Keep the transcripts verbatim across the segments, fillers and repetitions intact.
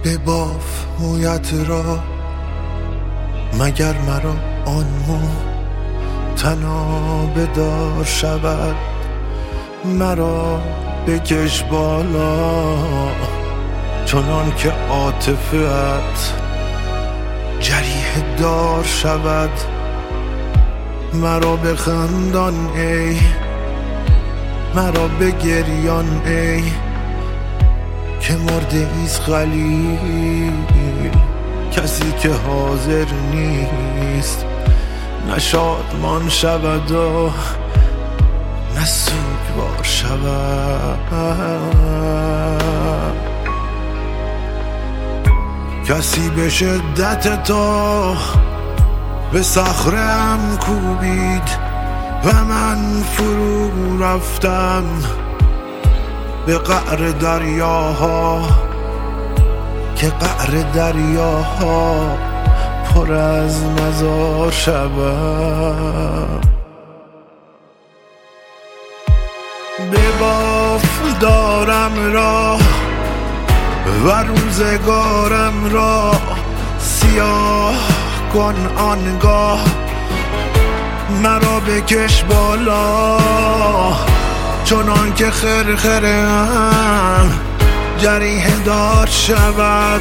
بباف مویت را مگر مرا آن مو تنها بدار شود. مرا بکش بالا چنان که عاطفه‌ات جریح دار شود. مرا بخندان ای مرا بگریان ای که مرده ایست خلیل، کسی که حاضر نیست نه شادمان شود و نه سوگوار شود. کسی به شدت تو به صخره‌ام کوبید و من فرو رفتم به قعر دریاها که قعر دریاها پر از مزار شود. بباف دارم را و روزگارم را سیاه کن آنگاه. مرا بکش بالا چنان که خرخره‌ام جریح دار شود.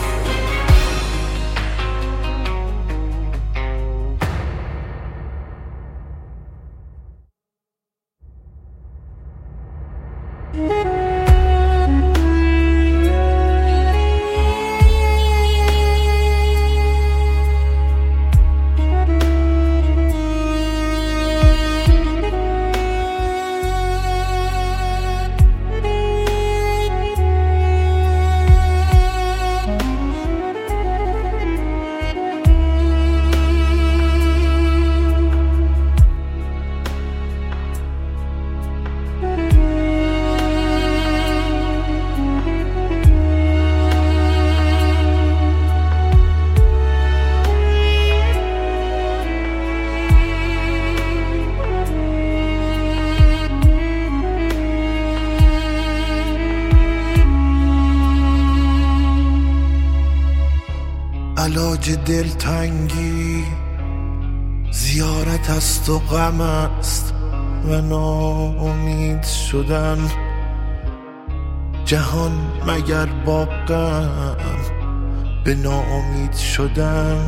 علاج دلتنگی زیارت است و غم است و ناامید شدن. جهان مگر با غم به ناامید شدن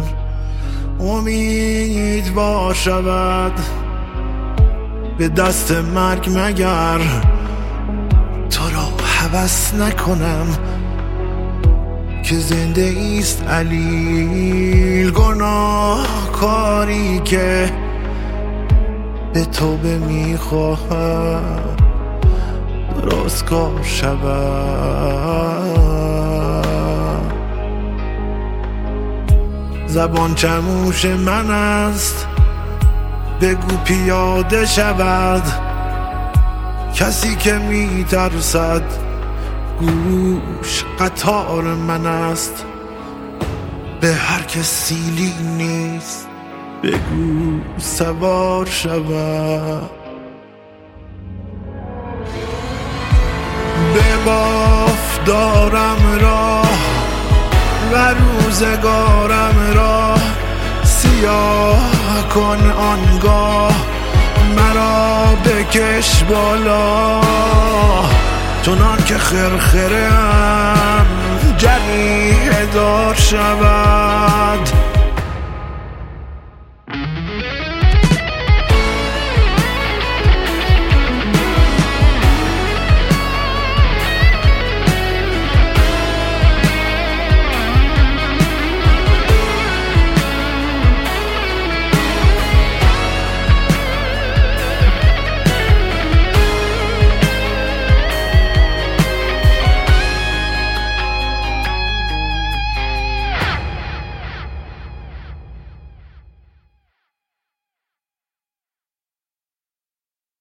امیدوار شود. به دست مرگ مگر تو را هوس نکنم که زنده ایست علیل. گناه کاری که به توبه میخواهد درست کار شود. زبان چموش من است بگو پیاده شود. کسی که میترسد گوش قطار من است. به هر که سیلی نیست بگو سوار شود. بباف دارم را و روزگارم را سیاه کن آنگاه. مرا بکش بالا چنان که خرخره‌ام جریح دار شود.